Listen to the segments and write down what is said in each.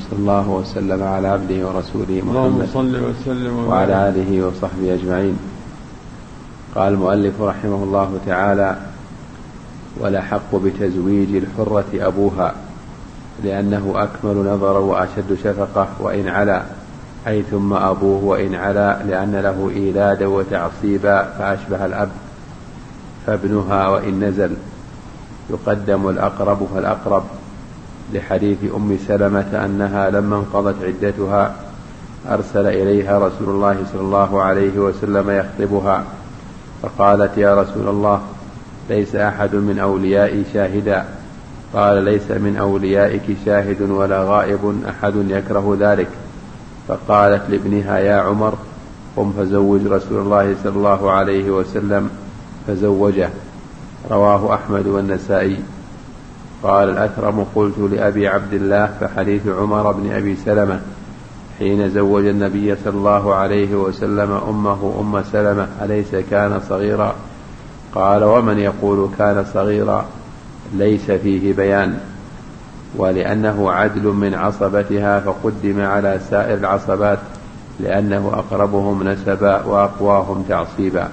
صلى الله وسلم على عبده ورسوله محمد صلى وسلم وعلى آله وصحبه أجمعين. قال المؤلف رحمه الله تعالى: والأحق بتزويج الحرة أبوها، لأنه أكمل نظرا وأشد شفقة وإن علا، أي ثم أبوه وإن علا، لأن له إيلادا وتعصيبا فأشبه الأب، فابنها وإن نزل. يقدم الأقرب فالأقرب، لحديث أم سلمة أنها لما انقضت عدتها أرسل إليها رسول الله صلى الله عليه وسلم يخطبها، فقالت: يا رسول الله، ليس أحد من أوليائي شاهدا. قال: ليس من أوليائك شاهد ولا غائب أحد يكره ذلك. فقالت لابنها: يا عمر، قم فزوج رسول الله صلى الله عليه وسلم، فزوجه. رواه أحمد والنسائي. قال الأثرم: قلت لأبي عبد الله: فحديث عمر بن أبي سلمة حين زوج النبي صلى الله عليه وسلم أمه أم سلمة أليس كان صغيرا؟ قال: ومن يقول كان صغيرا؟ ليس فيه بيان، ولأنه عدل من عصبتها فقدم على سائر العصبات، لأنه أقربهم نسبا وأقواهم تعصيبا.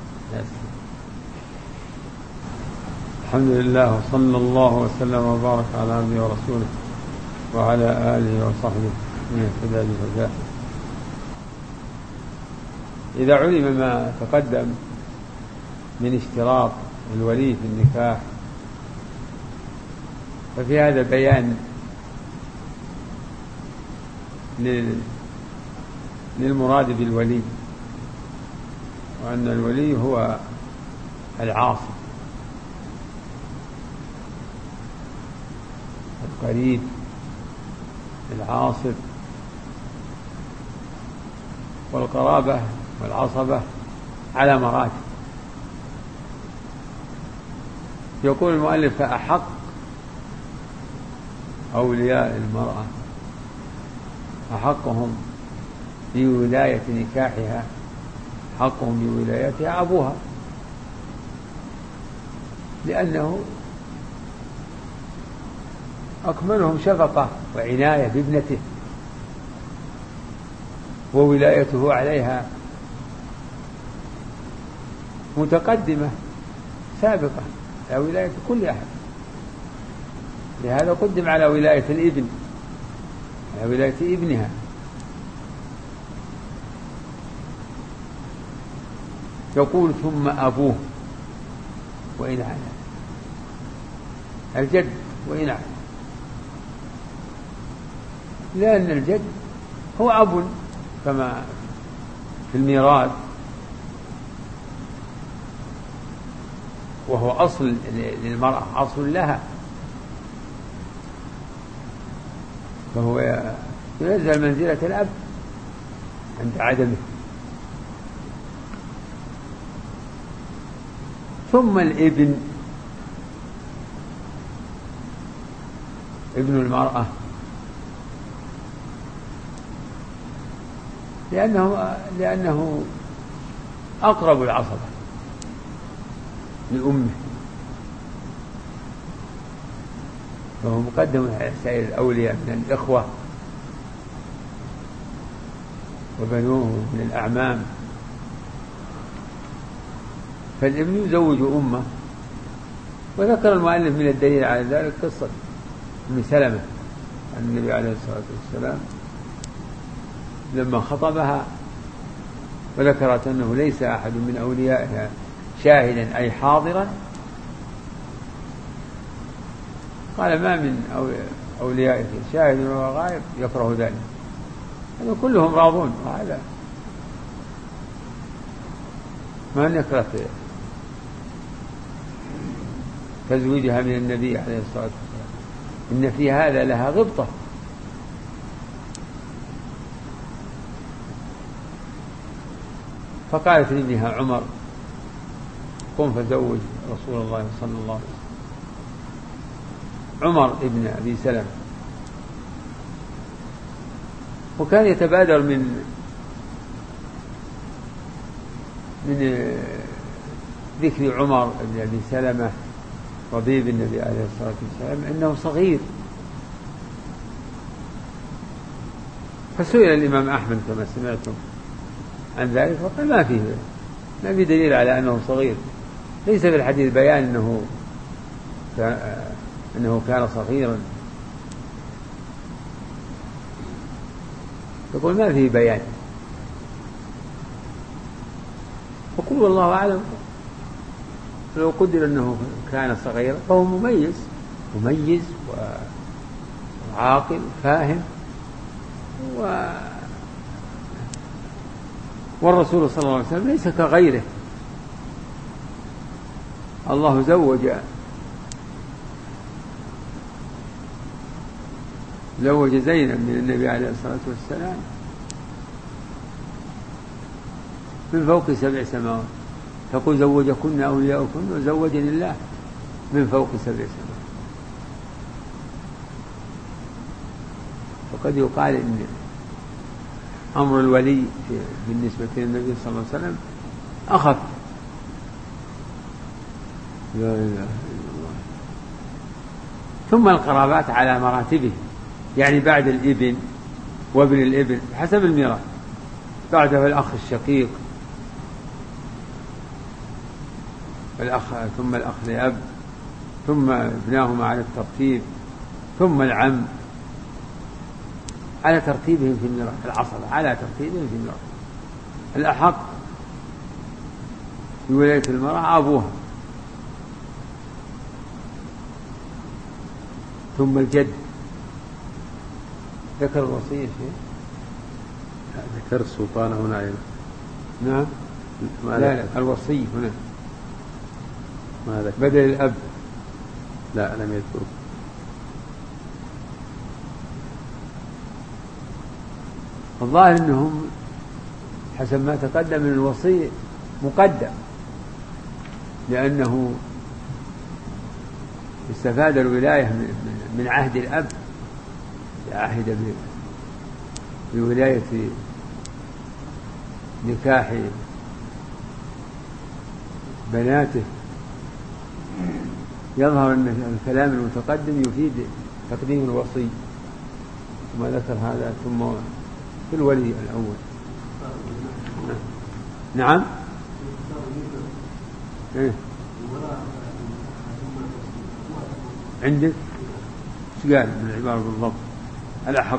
الحمد لله، وصلى الله وسلم وبارك على عبده ورسوله وعلى آله وصحبه من اهتدى بهداه. إذا علم ما تقدم من اشتراط الولي في النكاح، ففي هذا بيان للمراد بالولي، وأن الولي هو العاصب القريب العاصب، والقرابة والعصبة على مراتب. يقول المؤلف: فأحق أولياء المرأة، أحقهم بولاية نكاحها، حقهم بولايتها أبوها، لأنه أكملهم شفقة وعناية بابنته، وولايته عليها متقدمة سابقة على ولاية كل أحد. لهذا قدم على ولاية الابن، على ولاية ابنها. يقول: ثم أبوه وإن علا، الجد وإن علا، لأن الجد هو أب كما في الميراث، وهو أصل للمرأة، أصل لها، فهو ينزل منزلة الأب عند عدمه. ثم الابن، ابن المرأة، لأنه أقرب العصبة لأمه، فهو مقدم على سائر الأولياء من الإخوة وبنوه من الأعمام. فالابن يزوج أمه. وذكر المؤلف من الدليل على ذلك قصة أم سلمة عن النبي عليه الصلاة والسلام لما خطبها، وذكرت أنه ليس أحد من أوليائها شاهدا أي حاضرا. قال: ما من أوليائك شاهد وهو غائب يكره ذلك، يعني كلهم راضون، وهذا ما نكره تزويجها من النبي عليه الصلاة والسلام، إن في هذا لها غبطة. فقالت لابنها عمر: قم فزوج رسول الله صلى الله عليه وسلم. عمر ابن أبي سلمة، وكان يتبادر من ذكر عمر بن أبي سلمة ربيب النبي عليه الصلاة والسلام أنه صغير، فسئل الإمام أحمد كما سمعتم عن ذلك وقال ما في دليل على أنه صغير، ليس في الحديث بيان أنه كان صغيرا، يقول ما فيه بيان، وقل والله أعلم لو قدر أنه كان صغيرا فهو مميز وعاقل وفاهم، والرسول صلى الله عليه وسلم ليس كغيره. الله زوج زينب من النبي عليه الصلاة والسلام من فوق 7 سماوات، تقول زوجكن أولياؤكن وزوجني الله من فوق 7 سماوات. وقد يقال إن أمر الولي بالنسبة للنبي صلى الله عليه وسلم أخف. لا إله إلا الله. ثم القرابات على مراتبه، يعني بعد الابن وابن الابن حسب الميراث، بعده الأخ الشقيق ثم الأخ لأب، ثم ابناهما على الترتيب، ثم العم على ترتيبهم في الميراث، العصبة على ترتيبهم في الميراث. الأحق في ولاية المرأة أبوها، ثم الجد. ذكر الوصية شيء؟ ذكر السلطان هنا أيضا. نعم. لا الوصي هنا ما ذكر بدل الأب. لا لم يذكره. الظاهر أنهم حسب ما تقدم من الوصي مقدم، لأنه استفاد الولاية من عهد الأب، عهد بولاية نكاح بناته. يظهر أن الكلام المتقدم يفيد تقديم الوصي، ثم ذكر هذا ثم في الولي الأول. نعم. عندك ايش قال من العبارة بالضبط؟ الأحق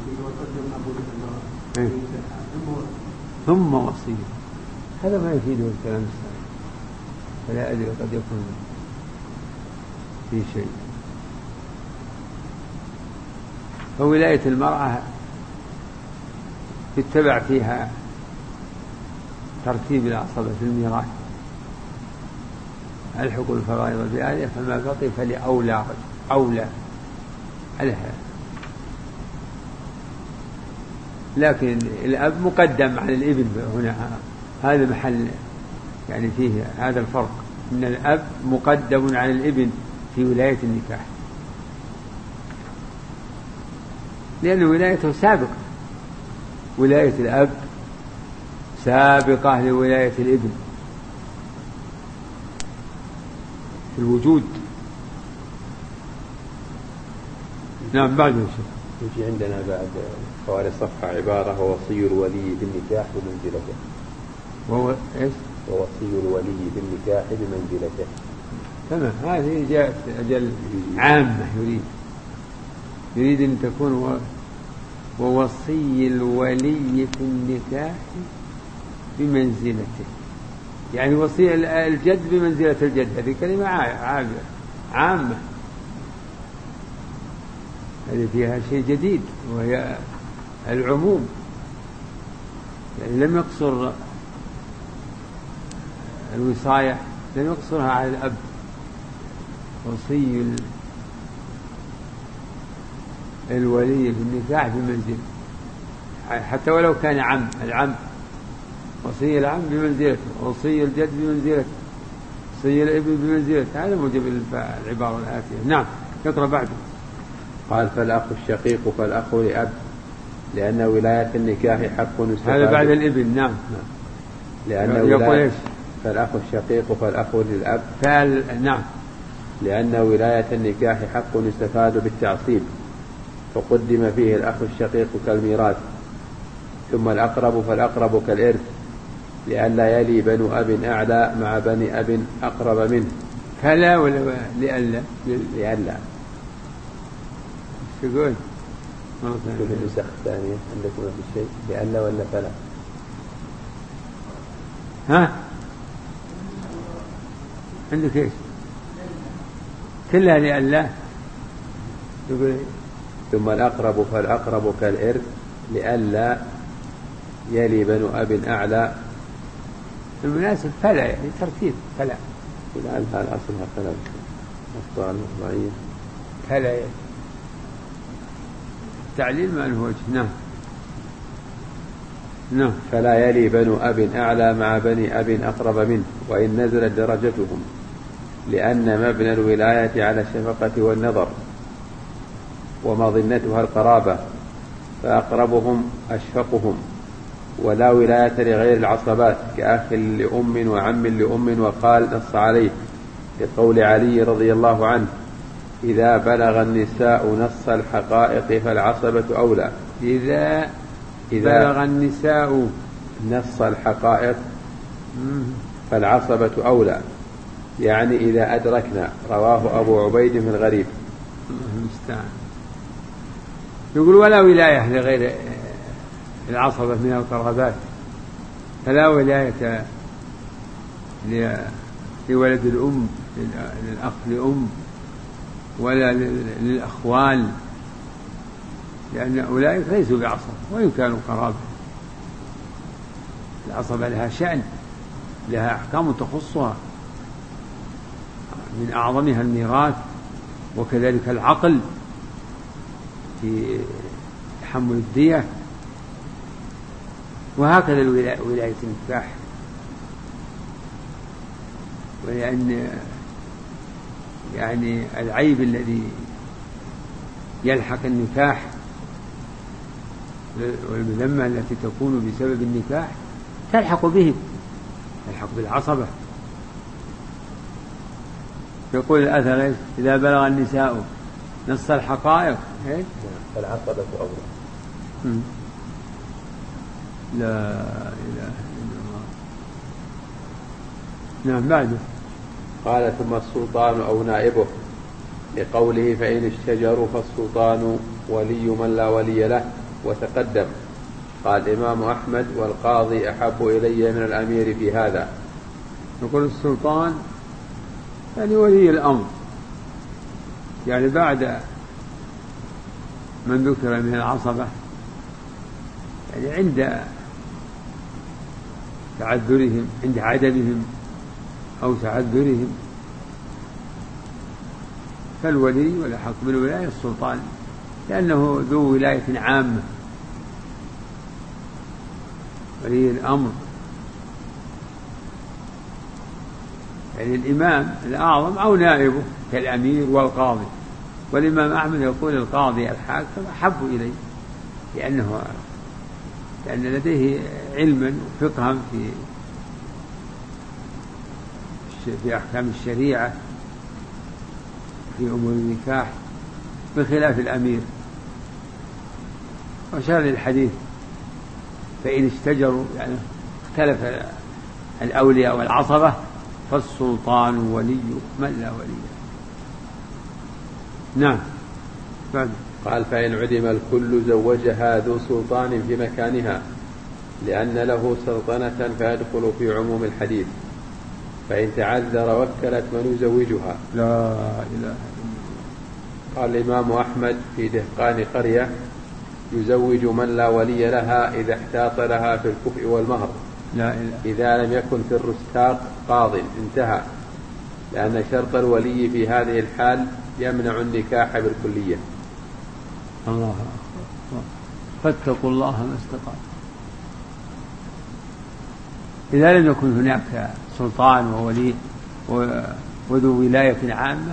ثم وصية، هذا ما يفيده الكلام السابق، فلا أدري قد يكون في شيء. فولاية المرأة يتبع فيها ترتيب العصبة في الميراث، ألحق الفرائض بآلها فما بقي فلأولى أولى عليها. لكن الأب مقدم على الابن هنا، هذا محل يعني فيه هذا الفرق، إن الأب مقدم على الابن في ولاية النكاح، لأن ولايته سابقة، ولاية الأب سابقة لولاية الابن في الوجود. نعم. بعد يجي عندنا بعد حوالي الصفحة عبارة: ووصي الولي بالنكاح بمنزلته. وهو إيش؟ ووصي الولي بالنكاح بمنزلته. تمام. هذه جاءت أجل عامة، يريد أن تكون ووصي الولي في النكاح بمنزلته، يعني وصي الجد بمنزلة الجد. هذه كلمة عامة، هذه فيها شيء جديد وهي العموم، يعني لم يقصر الوصاية، لم يقصرها على الأب. وصي الولي في النكاح بمنزلة، حتى ولو كان العم وصي العم بمنزلته، وصي الجد بمنزلته، وصي الابن بمنزلته. هذا موجب العبارة الآتية. نعم. يقرأ بعده. قال: فالأخ الشقيق فالأخ لأب، لأن ولاية النكاح حق يستفاد. هذا بعد الابن. نعم. لأن ولاية فالأخ الشقيق فالأخ للأب. نعم. لأن ولاية النكاح حق يستفاد بالتعصيب، فقدم فيه الأخ الشقيق كالميراث ثم الأقرب فالأقرب كالإرث لئلا يلي بنو أب أعلى مع بني أب أقرب منه. كلا ولا لئلا؟ لئلا. شو يقول؟ في النسخ الثانية عندكم في الشيء لئلا ولا فلا؟ ها؟ عندك ايش؟ كلها لئلا. يقول ثم الأقرب فالأقرب كالإرث لئلا يلي بنو أب أعلى. المناسب فلا، يعني ترتيب فلا. لأنها الأصلها فلا أصلها المطبعية فلا يعني. تعليل ما له وجه. نعم. فلا يلي بنو أب أعلى مع بني أب أقرب منه وإن نزلت درجتهم، لأن مبنى الولاية على الشفقة والنظر ومظنتها القرابة، فأقربهم أشفقهم، ولا ولاية لغير العصبات كأخ لأم وعم لأم. وقال نص عليه لقول علي رضي الله عنه إذا بلغ النساء نص الحقائق فالعصبة أولى. إذا بلغ النساء نص الحقائق فالعصبة أولى، يعني إذا أدركنا. رواه أبو عبيد في الغريب. المستعان. يقول ولا ولاية لغير العصبة من القرابات، فلا ولاية لولد الأم للأخ لأم ولا للأخوال، لأن أولئك ليسوا بعصبة وإن كانوا قرابة. العصبة لها شأن، لها أحكام تخصها، من أعظمها الميراث، وكذلك العقل في تحمل الدية، وهكذا ولاية النكاح. ولأن يعني العيب الذي يلحق النكاح والمذمة التي تكون بسبب النكاح تلحق بهم، تلحق بالعصبة. يقول الأثر إذا بلغ النساء نص الحقائق فالعصبة أولى. لا إله إلا الله. نعم. بعده قال ثم السلطان أو نائبه، لقوله فإن اشتجروا فالسلطان ولي من لا ولي له. وتقدم. قال الإمام أحمد والقاضي أحب إلي من الأمير في هذا. يقول السلطان يعني ولي الأمر، يعني بعد من ذكر من العصبة، يعني عند تعذرهم، عند عدمهم أو تعذرهم، فالولي والأحق بالولاية السلطان، لأنه ذو ولاية عامة، ولي الأمر. يعني الإمام الأعظم أو نائبه كالأمير والقاضي. والإمام أحمد يقول القاضي الحاكم أحب إليه، لأن لديه علما وفقها في أحكام الشريعة في أمور النكاح، بخلاف الأمير. وشار الحديث فإن اشتجروا، يعني اختلف الأولياء والعصبة، فالسلطان ولي من لا ولي. نعم. قال فإن عدم الكل زوجها ذو سلطان في مكانها، لأن له سلطنة فيدخل في عموم الحديث. فإن تعذر وكلت من يزوجها. لا إله إلا الله. قال الإمام أحمد في دهقان قرية يزوج من لا ولي لها إذا احتاط لها في الكفء والمهر، لا إله. إذا لم يكن في الرستاق قاض انتهى، لأن شرط الولي في هذه الحال يمنع النكاح بالكلية. الله أكبر. فاتقوا الله ما استطعتم. إذا لم يكن هناك سلطان وولي وذو ولاية عامة،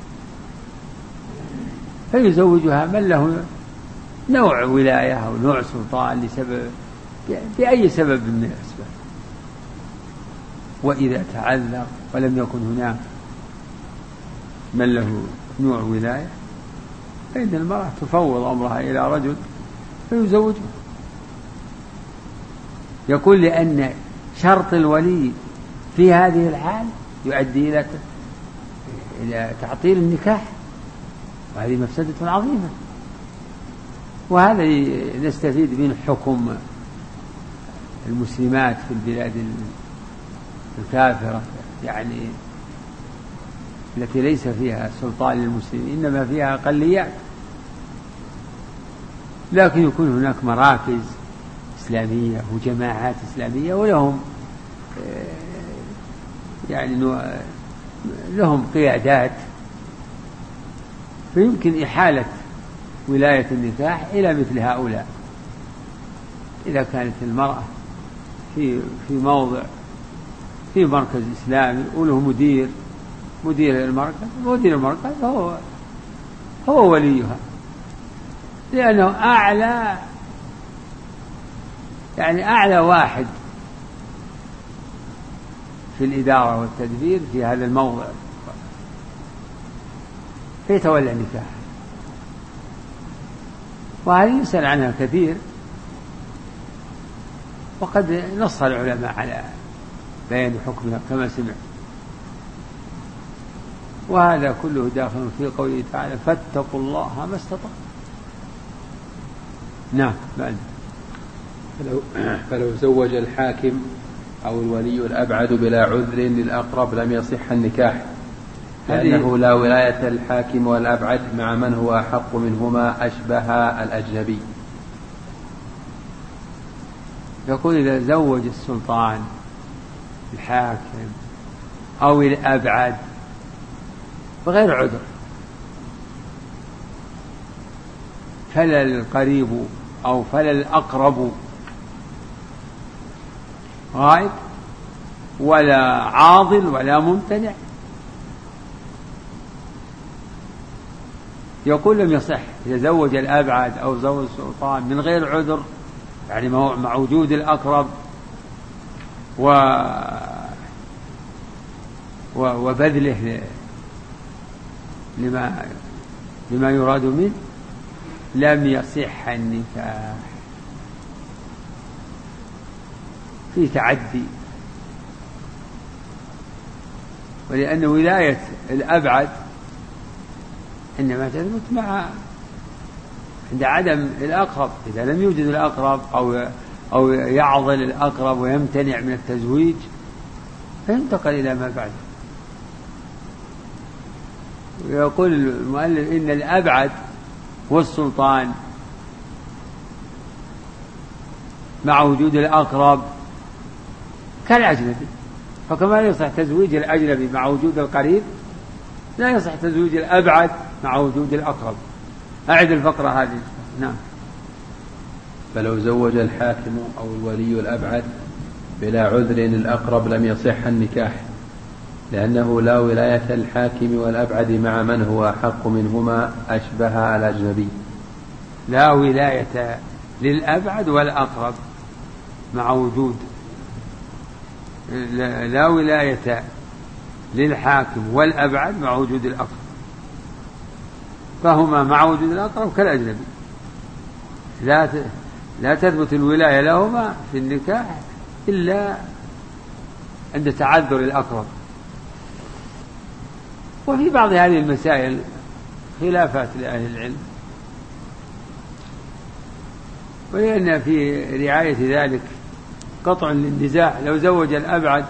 فيزوجها من له نوع ولاية أو نوع سلطان بأي سبب من الأسباب. وإذا تعذر ولم يكن هناك من له نوع ولاية، فإن المرأة تفوض أمرها إلى رجل فيزوجها. يقول لأن شرط الولي في هذه الحال يؤدي إلى تعطيل النكاح، وهذه مفسدة عظيمة. وهذا نستفيد من حكم المسلمات في البلاد الكافرة، يعني التي ليس فيها سلطان للمسلمين، إنما فيها أقليات، لكن يكون هناك مراكز إسلامية وجماعات إسلامية ولهم يعني لهم قيادات، فيمكن إحالة ولاية النكاح إلى مثل هؤلاء. إذا كانت المرأة في موضع في مركز إسلامي وله مدير المركز هو وليها، لأنه أعلى واحد في الإدارة والتدبير في هذا الموضع، فيتولى النكاح. وهذه يسأل عنها كثير، وقد نص العلماء على بيان حكمها كما سمع. وهذا كله داخل في قوله تعالى فاتقوا الله ما استطعتم. نعم. بعد فلو زوج الحاكم أو الولي الأبعد بلا عذر للأقرب لم يصح النكاح، لأنه لا ولاية الحاكم والأبعد مع من هو أحق منهما أشبه الأجنبي. يقول إذا زوج السلطان الحاكم أو الأبعد بغير عذر، فلا القريب أو فلا الأقرب غائب ولا عاضل ولا ممتنع، يقول لم يصح. إذا زوج الأبعد أو زوج السلطان من غير عذر، يعني مع وجود الأقرب وبذله لما يراد منه، لم يصح النكاح، في تعدي. ولأن ولاية الأبعد إنما تثبت عند عدم الأقرب. إذا لم يوجد الأقرب أو يعضل الأقرب ويمتنع من التزويج، فينتقل إلى ما بعده. ويقول المؤلف إن الأبعد والسلطان مع وجود الأقرب كالأجنبي، فكما لا يصح تزويج الأجنبي مع وجود القريب، لا يصح تزويج الأبعد مع وجود الأقرب. أعد الفقرة هذه. نعم. فلو زوج الحاكم أو الولي الأبعد بلا عذر للأقرب لم يصح النكاح، لأنه لا ولاية الحاكم والأبعد مع من هو أحق منهما أشبه الأجنبي. لا ولاية للأبعد والأقرب مع وجود، لا ولاية للحاكم والأبعد مع وجود الأقرب، فهما مع وجود الأقرب كالأجنبي، لا تثبت الولاية لهما في النكاح إلا عند تعذر الأقرب. وفي بعض هذه المسائل خلافات لأهل العلم، ولأن في رعاية ذلك قطع للنزاع. لو زوج الأبعد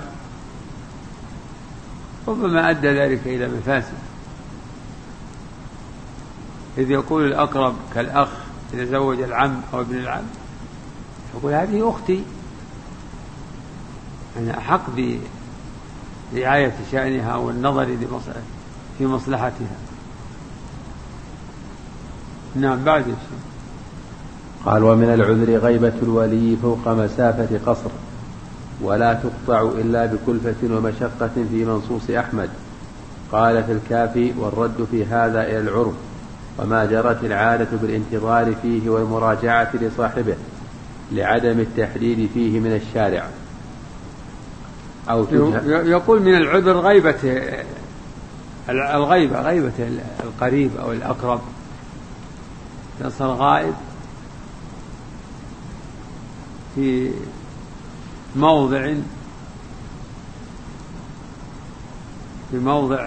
ربما أدى ذلك إلى مفاسد، إذ يقول الأقرب كالأخ إذا زوج العم أو ابن العم، يقول هذه أختي، أنا أحق برعاية شأنها والنظر في مصلحتها. نعم. بعد قال ومن العذر غيبة الولي فوق مسافة قصر، ولا تقطع إلا بكلفة ومشقة في منصوص أحمد. قال في الكافي والرد في هذا إلى العرف، وما جرت العادة بالانتظار فيه والمراجعة لصاحبه لعدم التحديد فيه من الشارع. يقول من العذر غيبة القريب أو الأقرب، يصل غائب في موضع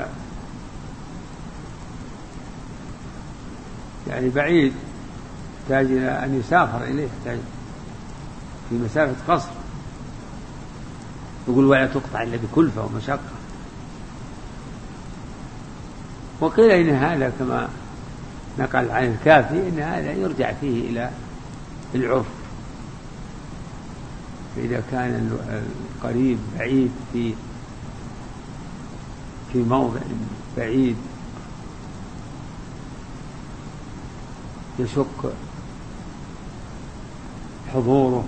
يعني بعيد يحتاج إلى أن يسافر إليه، يحتاج في مسافة قصر، يقول ولا تقطع إلا بكلفة ومشقة. وقيل إن هذا كما نقل عن الكافي إن هذا يرجع فيه إلى العرف، فإذا كان القريب بعيد في موضع بعيد يشق حضوره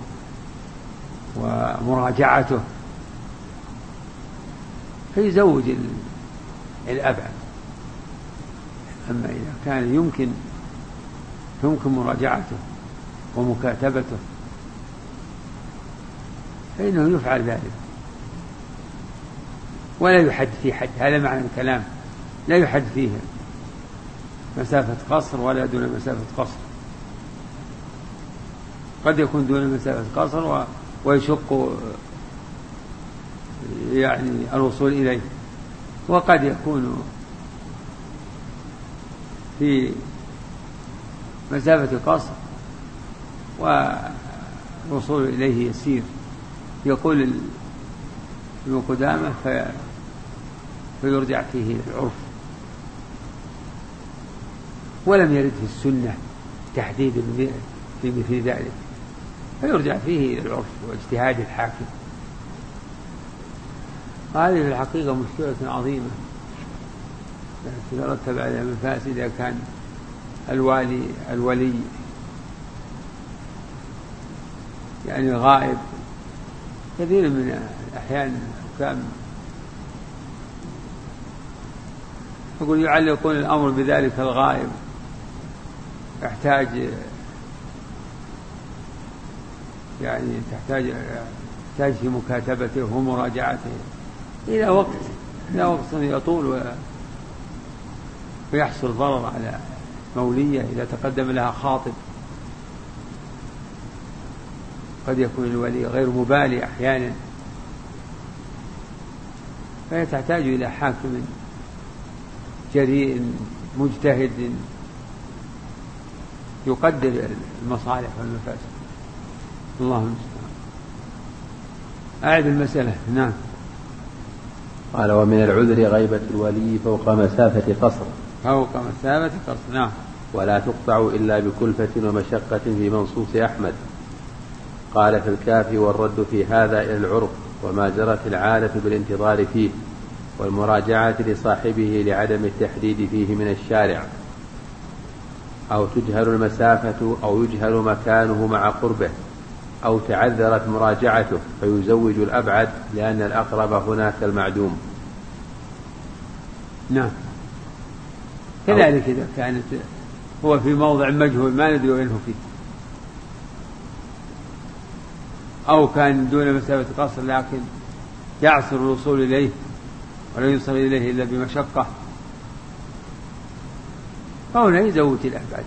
ومراجعته فيزوج الأبعد. أما إذا كان يمكن مراجعته ومكاتبته فإنه يفعل ذلك ولا يحد فيه حد. هذا معنى الكلام، لا يحد فيه مسافة قصر ولا دون مسافة قصر. قد يكون دون مسافة قصر ويشق يعني الوصول إليه، وقد يكون في مسافة قصر والوصول إليه يسير. يقول ابن قدامة فيرجع فيه العرف، ولم يرد في السنة تحديد في مثل ذلك، فيرجع فيه العرف واجتهاد الحاكم. هذه في الحقيقة مشكلة عظيمة تترتب عليها مفاسد إذا كان الولي يعني غائب. كثير من الأحيان كان يقول يعلقون الأمر بذلك الغائب، يحتاج في مكاتبته ومراجعته إلى وقت يطول ويحصل ضرر على مولية إذا تقدم لها خاطب. قد يكون الولي غير مبالي أحيانا، فهي تحتاج إلى حاكم جريء مجتهد يقدر المصالح والمفاسد. الله المستعان. أعد المسألة. نعم. قال ومن العذر غيبة الولي فوق مسافة قصر. نعم. ولا تقطع إلا بكلفة ومشقة في منصوص أحمد. قال في الكافي والرد في هذا إلى العرف وما جرت العادة بالانتظار فيه والمراجعة لصاحبه لعدم التحديد فيه من الشارع، أو تجهل المسافة أو يجهل مكانه مع قربه، أو تعذرت مراجعته فيزوج الأبعد لأن الأقرب هناك المعدوم. نعم. كذلك إذا كانت هو في موضع مجهول ما ندري وينه فيه، أو كان دون مسافة قصر لكن يعسر الوصول إليه ولا يوصل إليه إلا بمشقة، فهنا يزوج الأبعد.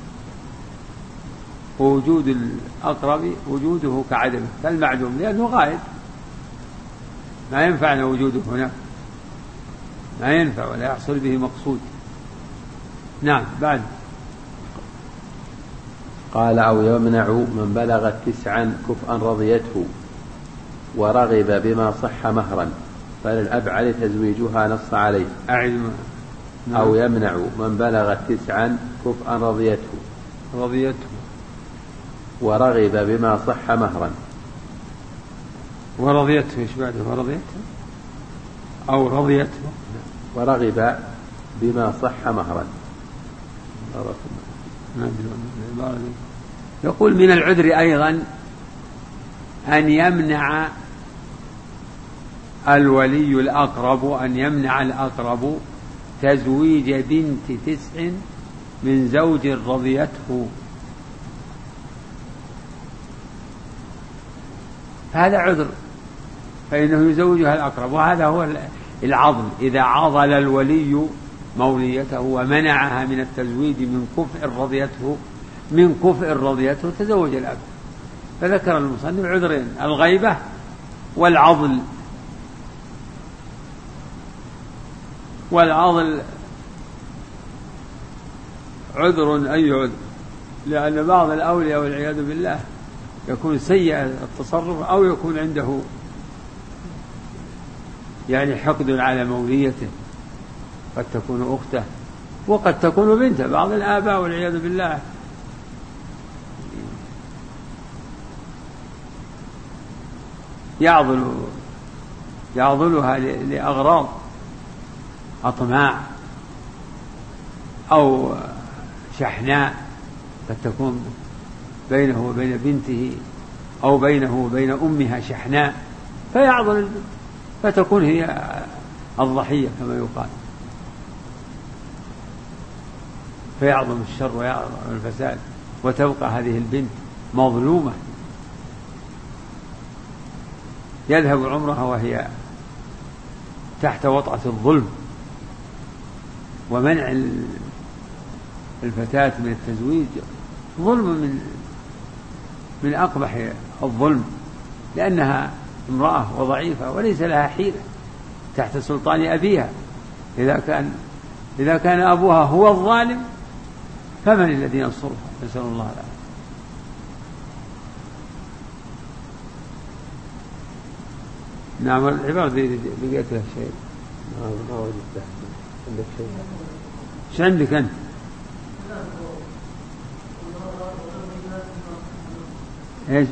ووجود الأقرب وجوده كعدمه كالمعدوم، لأنه غائب ما ينفعنا وجوده هنا، ما ينفع ولا يحصل به مقصود. نعم. بعد قال أو يمنع من بلغت 9 كفءا رضيته ورغب بما صح مهرا فللأبعد تزويجها نص عليه. نعم. أو يمنع من بلغت 9 كفءا رضيته ورغب بما صح مهرا. ورضيته إيش بعده؟ ورضيته أو رضيته ورغب بما صح مهرا. يقول من العذر أيضا أن يمنع الولي الأقرب، أن يمنع الأقرب تزويج بنت 9 من زوج رضيته. هذا عذر، فإنه يزوجها الأقرب، وهذا هو العضل. إذا عضل الولي موليته ومنعها من التزويج من كفء رضيته تزوج الأب. فذكر المصنف عذرين: الغيبة والعضل عذر أي عذر، لأن بعض الأولياء والعياذ بالله يكون سيء التصرف أو يكون عنده يعني حقد على موليته، قد تكون أخته وقد تكون بنته. بعض الآباء والعياذ بالله يعضلها لأغراض أطماع أو شحناء قد تكون بينه وبين بنته أو بينه وبين أمها شحناء فيعضل البنت فتكون هي الضحية كما يقال، فيعظم الشر ويعظم الفساد وتبقى هذه البنت مظلومة يذهب عمرها وهي تحت وطأة الظلم. ومنع الفتاة من التزويج ظلم من أقبح الظلم، لأنها امرأة وضعيفة وليس لها حيلة تحت سلطان أبيها. إذا كان أبوها هو الظالم فمن الذي ينصرها؟ نسأل الله العافية. نعم العبارة دي بقيت لها شيء ما وجدته. عندك شيء؟ ايش عندك أنت؟ ايش؟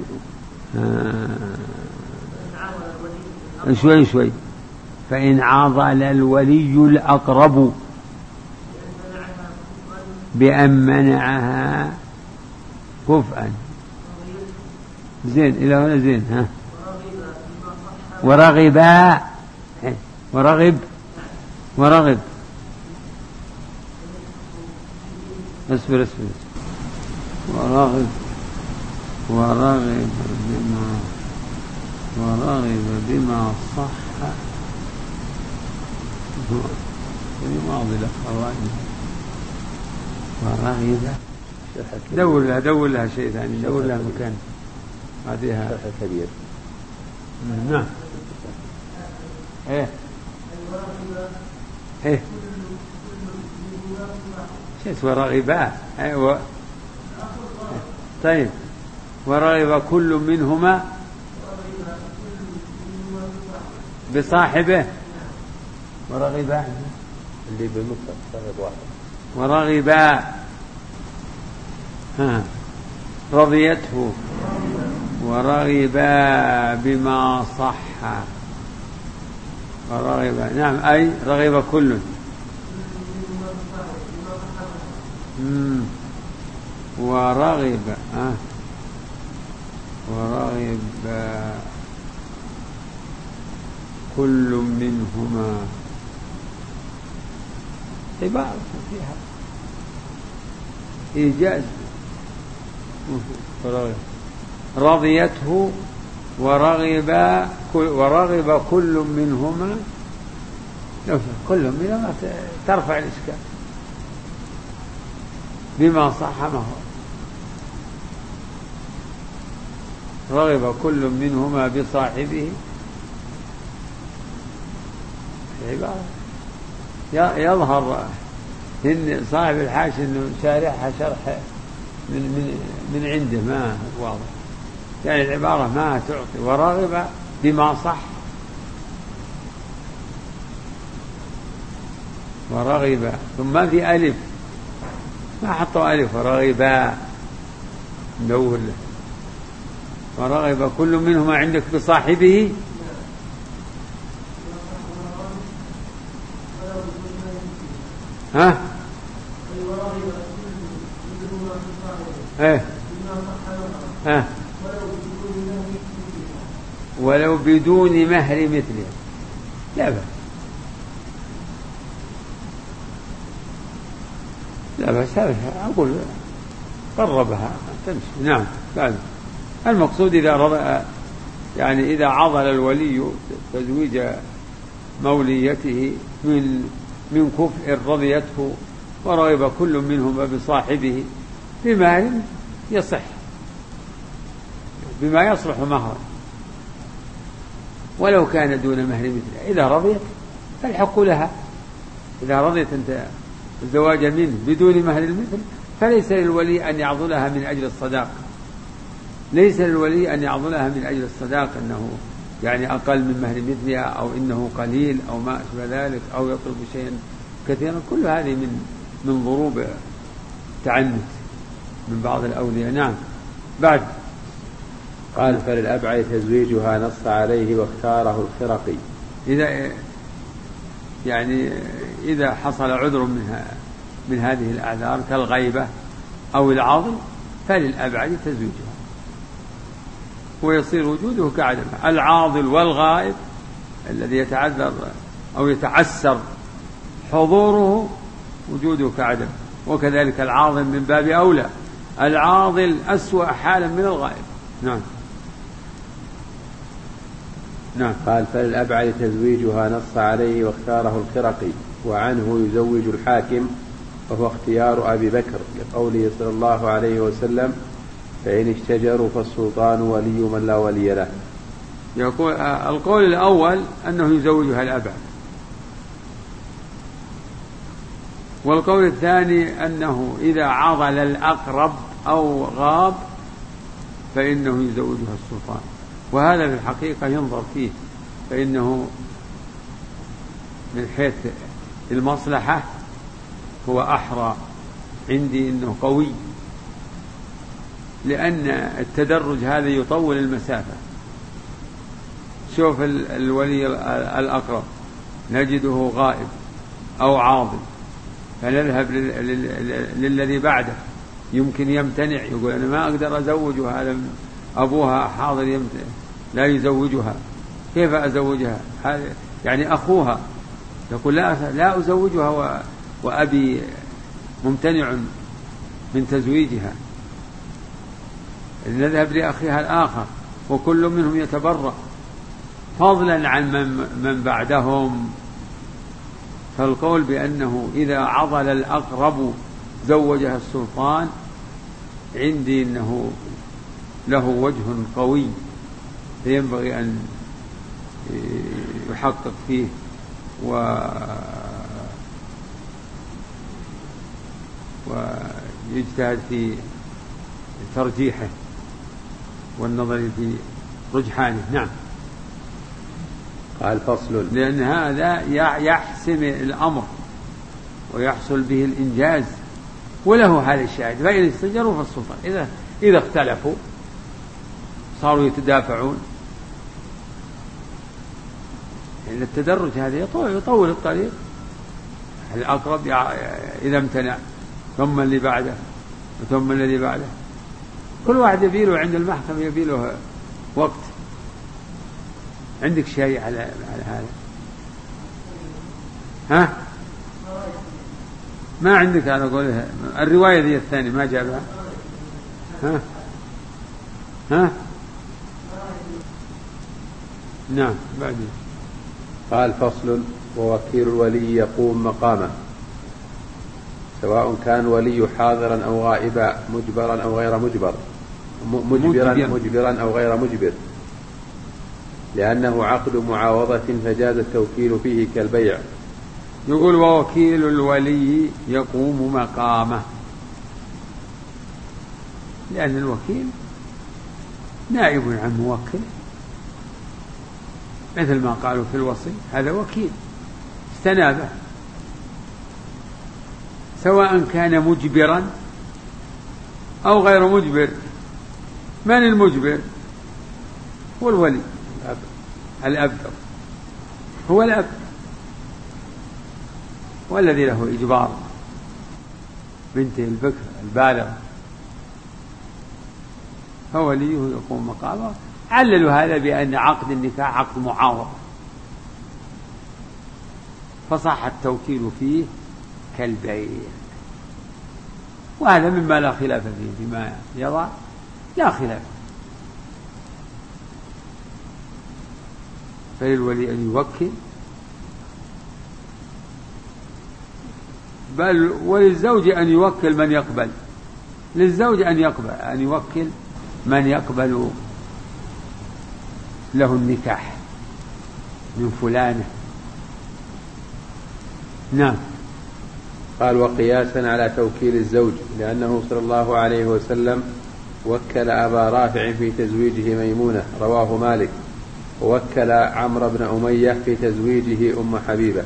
شوي. فإن عضل الولي الأقرب بأن منعها كفءا. زين إلى هنا زين. ها ورغب اصبر ورغب بما صح ماضي لك ورغب دور لها شيء ثاني، دور لها مكان هذه كبير. نعم ايه شيء ورغبا طيب ورغب كل منهما بصاحبه ورغبا اللي بالمفرد صاحب واحد ورغبا رضيته ورغبا بما صح ورغبا. نعم أي رغب كل ورغب كل منهما عبارة فيها إيجاز. رضيته ورغب كل منهما ترفع الإشكال بما صح ما هو. رغب كل منهما بصاحبه عبارة يظهر إن صاحب الحاشي إنه شارحها شرح من عنده ما واضح، يعني العبارة ما تعطي. ورغب بما صح ورغب ثم في ألف ما حطوا ألف ورغبا ندور له. ورغب كل منهما عندك بصاحبه ولو بدون مهر مثله لا بس أقول قربها تمشي. نعم بعد المقصود إذا عضل الولي تزويج موليته من كفء رضيته ورغب كل منهما بصاحبه بمال يصح بما يصلح مهرا ولو كان دون مهر مثله. إذا رضيت فالحق لها، إذا رضيت أنت الزواج منه بدون مهر المثل فليس للولي أن يعضلها من أجل الصداق، ليس للولي أن يعضلها من أجل الصداق أنه يعني أقل من مهر مثلها أو إنه قليل أو ما أشبه ذلك أو يطلب شيئا كثيرا. كل هذه من ضروب تعنت من بعض الأولياء. نعم. بعد قال فللأبعد تزويجها نص عليه واختاره الخرقي. إذا حصل عذر من هذه الأعذار كالغيبة أو العضل فللأبعد تزويجها ويصير وجوده كعدمه. العاضل والغائب الذي يتعذر أو يتعسر حضوره وجوده كعدمه، وكذلك العاضل من باب أولى، العاضل أسوأ حالا من الغائب. نعم. نعم. قال فللأبعد تزويجها نص عليه واختاره الخرقي، وعنه يزوج الحاكم وهو اختيار أبي بكر لقوله صلى الله عليه وسلم فإن اشتجروا فالسلطان ولي من لا ولي له. يقول القول الأول أنه يزوجها الأبعد، والقول الثاني أنه إذا عضل الأقرب أو غاب فإنه يزوجها السلطان، وهذا في الحقيقة ينظر فيه، فإنه من حيث المصلحة هو أحرى عندي أنه قوي، لأن التدرج هذا يطول المسافة. شوف الولي الأقرب نجده غائب أو عاضل فنذهب للذي بعده، يمكن يمتنع يقول أنا ما أقدر أزوجها، هذا أبوها حاضر يمتنع لا يزوجها، كيف أزوجها؟ هذا يعني أخوها يقول لا أزوجها وأبي ممتنع من تزويجها، نذهب لأخيها الآخر وكل منهم يتبرأ، فضلا عن من بعدهم. فالقول بأنه إذا عضل الأقرب زوجها السلطان عندي أنه له وجه قوي فينبغي أن يحقق فيه ويجتهد في ترجيحه والنظر في رجحانه. نعم. قال فصل، لأن هذا يحسم الأمر ويحصل به الإنجاز، وله هذا الشاهد فإن استجروا فالسلطان. إذا اختلفوا صاروا يتدافعون، لأن التدرج هذا يطول الطريق. الأقرب إذا امتنع ثم اللي بعده ثم الذي بعده، كل واحد يبيله عند المحكمة يبيله وقت. عندك شيء على هذا؟ ها؟ ما عندك على قولها الرواية ذي الثانية ما جابها؟ ها؟ نعم. بعدين قال فصل، ووكيل الولي يقوم مقامه سواء كان ولي حاضرا أو غائبا، مجبرا أو غير مجبر، مجبرا أو غير مجبر، لأنه عقد معاوضة فجاز التوكيل فيه كالبيع. يقول ووكيل الولي يقوم مقامه، لأن الوكيل نائب عن موكل، مثل ما قالوا في الوصي هذا وكيل استنابه، سواء كان مجبرا أو غير مجبر. من المجبر؟ هو الولي الأبدر، هو الأب والذي له إجبار بنته البكر البالغ، فوليه يقوم مقامه. عللوا هذا بأن عقد النكاح عقد معاوضة فصح التوكيل فيه كالبيع، وهذا مما لا خلاف فيه، بما يضع لا خلاف. فللولي أن يوكل، بل وللزوج أن يوكل من يقبل، للزوج أن يوكل من يقبل له النكاح، من فلانة. نعم. قال وقياسا على توكيل الزوج، لأنه صلى الله عليه وسلم وكل أبا رافع في تزويجه ميمونة، رواه مالك، ووكل عمرو بن أمية في تزويجه أم حبيبة.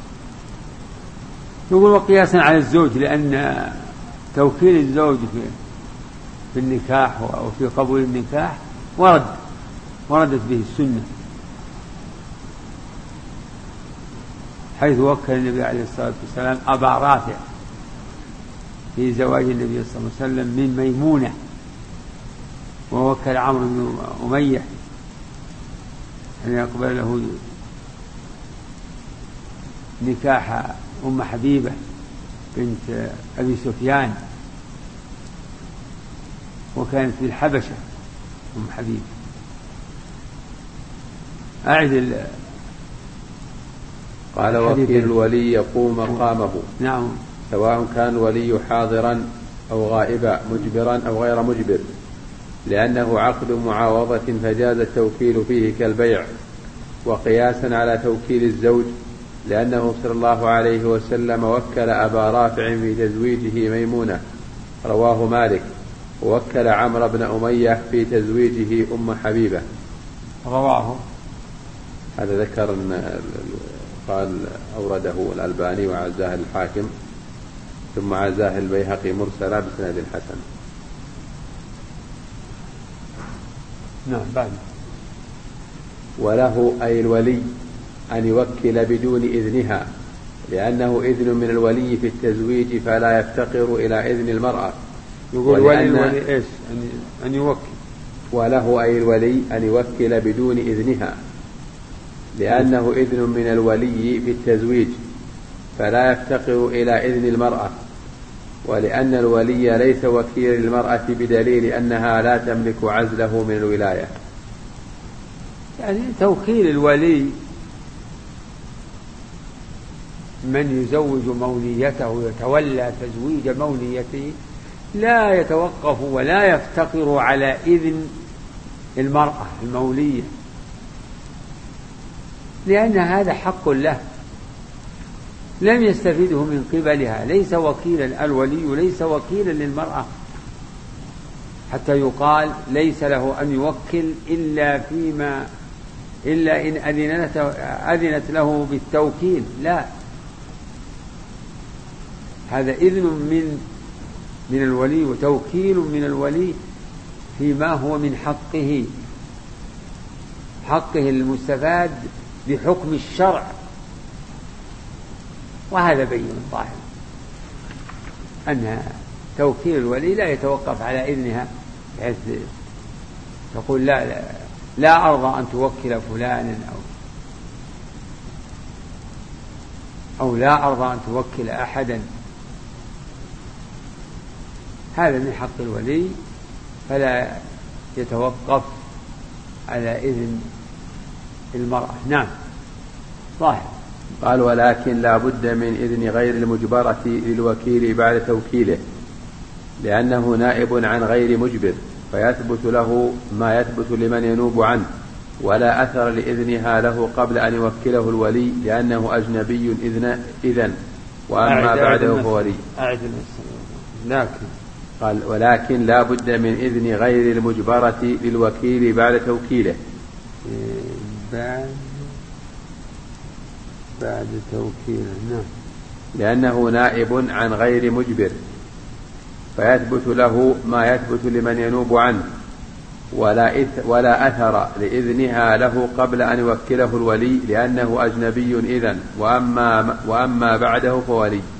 يقول وقياسا على الزوج، لأن توكيل الزوج في النكاح وفي قبول النكاح وردت به السنة، حيث وكل النبي عليه الصلاة والسلام أبا رافع في زواج النبي صلى الله عليه وسلم من ميمونة، ووكل عمرو بن أمية أن يقبل له نكاح أم حبيبة بنت أبي سفيان، وكانت في الحبشة أم حبيبة. قال وكيل الولي يقوم مقامه. نعم. سواء كان الولي حاضرا أو غائبا، مجبرا أو غير مجبر، لأنه عقد معاوضة فجاز التوكيل فيه كالبيع. وقياسا على توكيل الزوج، لأنه صلى الله عليه وسلم وكل أبا رافع في تزويجه ميمونة، رواه مالك، ووكل عمرو بن أمية في تزويجه أم حبيبة، رواه. هذا ذكر قال أورده الألباني وعزاه الحاكم، ثم عزاه البيهقي مرسلا بسند حسن. نعم. بعد. وله أي الولي أن يوكل بدون إذنها، لأنه إذن من الولي في التزويج فلا يفتقر إلى إذن المرأة. يقول ولي إيش أن يوكل. وله أي الولي أن يوكل بدون إذنها، لأنه إذن من الولي في التزويج فلا يفتقر إلى إذن المرأة، ولأن الولي ليس وكيلا للمرأة بدليل أنها لا تملك عزله من الولاية. يعني توكيل الولي من يزوج موليته ويتولى تزويج موليته لا يتوقف ولا يفتقر على إذن المرأة المولية، لأن هذا حق له لم يستفيده من قبلها. ليس وكيلا، الولي ليس وكيلا للمرأة حتى يقال ليس له أن يوكل إلا إن أذنت له بالتوكيل. لا، هذا إذن من الولي وتوكيل من الولي فيما هو من حقه المستفاد بحكم الشرع، وهذا بين ظاهر أن توكيل الولي لا يتوقف على إذنها، بحيث تقول لا أرضى أن توكل فلانا أو لا أرضى أن توكل أحدا. هذا من حق الولي فلا يتوقف على إذن المرأة. نعم. ظاهر. قال ولكن لا بد من إذن غير المجبرة للوكيل بعد توكيله، لأنه نائب عن غير مجبر، فيثبت له ما يثبت لمن ينوب عنه، ولا أثر لإذنها له قبل أن يوكله الولي، لأنه أجنبي إذن وأما بعده فولي. قال ولكن لا بد من إذن غير المجبرة للوكيل بعد توكيله، بعد توكيله. نعم. لأنه نائب عن غير مجبر، فيثبت له ما يثبت لمن ينوب عنه، ولا أثر لإذنها له قبل أن يوكله الولي، لأنه أجنبي إذن وأما بعده فولي.